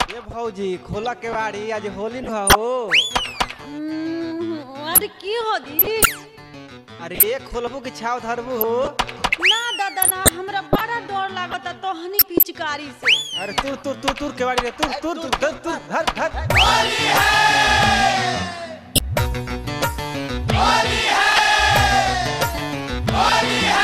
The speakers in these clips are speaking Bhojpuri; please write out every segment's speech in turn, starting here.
ये भौजी खोला केवाड़ी आज होली न हो। अरे की हो दी? अरे ये खोलबू की छाव धरबू हो। ना दादा ना, हमरा बड़ा डर लागता तोहनी पिचकारी से। अरे तुर तुर तुर तुर केवाड़ी रे, तुर तुर तुर तुर तुर धर धर। होली है, होली है, होली है।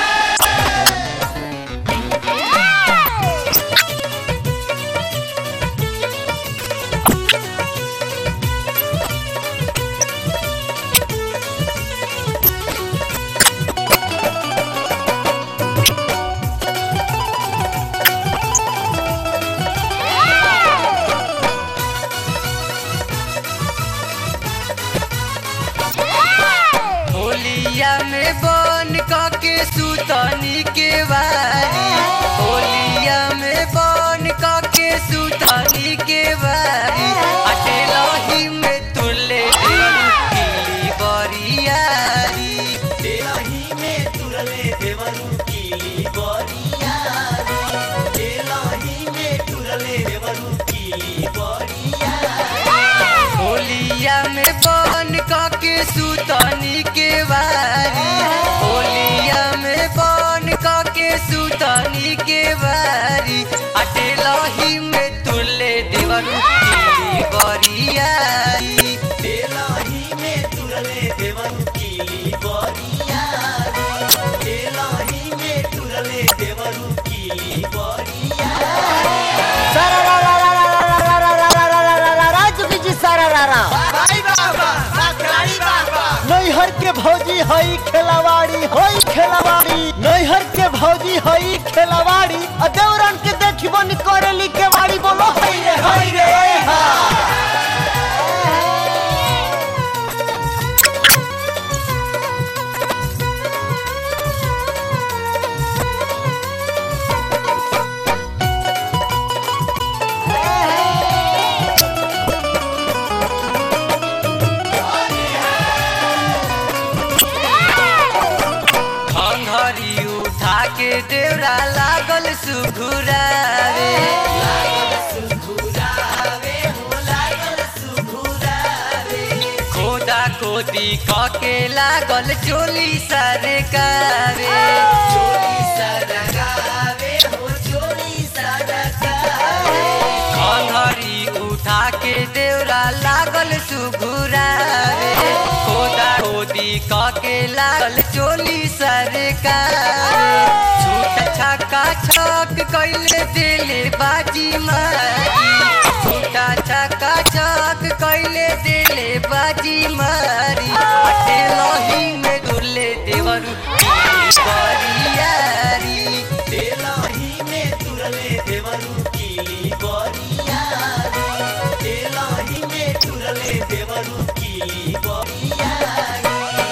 होलिया में बन के सुतनी के बारी, होलिया में बन के सुतनी के बारी, अकेलही में तुले देवरू बरियारी, तेलही में तुरले देवरू की बरियारी, तेलही में तुरले देवरू की बरियारी। होलिया में बन के सुतनी के बारी, होलिया में बन के सुतनी के बारी, अकेलही में तुले देवरू की बरियारी, तेलही में तुरले देवरू की बरियारी, तेलही में तुरले देवरू की बरियारी। नैहर के भौजी हई खेलवाड़ी, हई खेलवाड़ी, नैहर के भौजी हई खेलवाड़ी, देवरन के देखी बन करेली केवाड़ी, बोलो हई रे हई रे हा। घंघरी उठा के देवरा लागल सुघुरावे, खोदा खोदी के लागल चोली सरकावे, घंघरी उठा के देवरा लागल सुघुरावे, खोदा खोदी के लागल चोली सरकावे, छूट छक्का छक कैले दिले बाजी मारी, छूटा छक्का छक कैले दिले बाजी मारी, अकेलही में दुले देवरू बरियारी, तेलही में तुरले देवरू की बरियारी, तेलही में तुरले देवरू की बरियारी।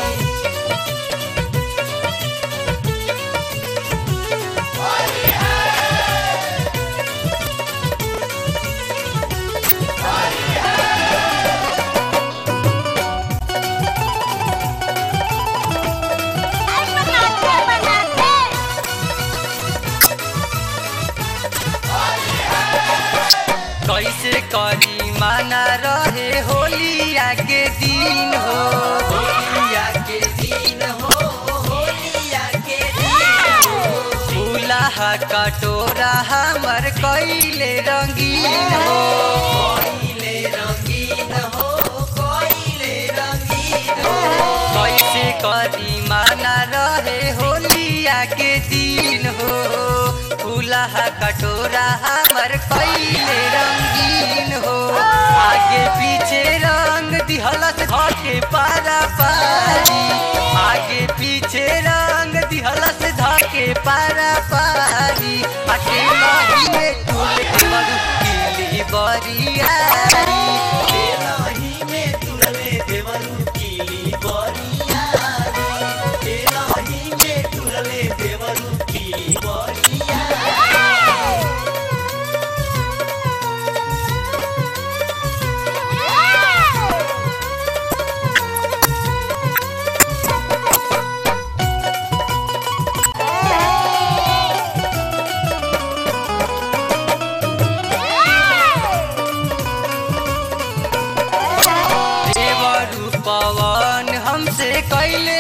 कैसे करी माना रहे होलिया के दिन हो, होलिया के दिन हो, होलिया के दिन हो, फूला कटोरा हमर कैले रंगीन हो, कोइले रंगीन हो, कोइले रंगीन हो। कैसे करी माना रहे होलिया के दिन हो, फूला कटोरा हमर कैले रंगीन हो, आगे पीछे रंग दिहलस धके पारा पारी, आगे पीछे रंग दिहलस धके पारा पारी, अकेलही में तुले देवरू की बरियारी, तेलही में तुरले देवरू की बरियारी, तेलही में तुरले देवरू की बरियारी।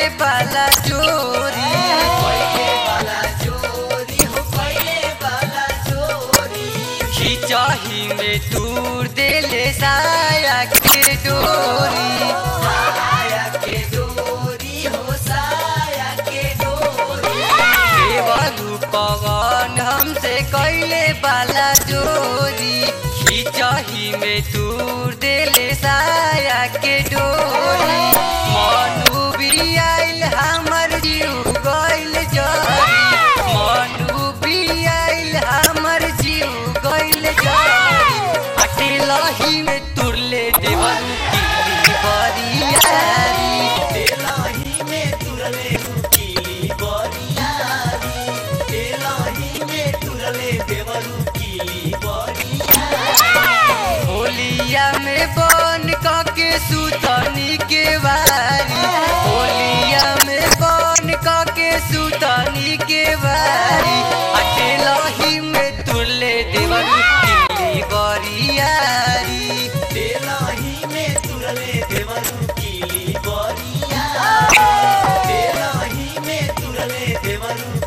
कैले बाला चोरी पहिले वाला चोरी हो पहिले वाला चोरी खिचही में तूर देले साया के डोरी साया के डोरी हो साया के डोरी देवलू पवन हमसे कैले बाला चोरी खिचही में तूर देले साया के डोरी मनु भी आइल हमर जीव गइल जरी मनु भी आइल हमर जीव गइल जरी अकेलही में तुरले देवलू की बरियारी तेलाही में तुरले कीली बरियारी तेलाही में तुरले देवरू कीली बरियारी होलिया में बन के सुतनी के बारी होलिया में बन के सुतनी के बारी अकेलही में तुरले देवरू की बरियारी तेलाही में तुरले देवरू कीली बरियारी तेलाही में तुरले देवरू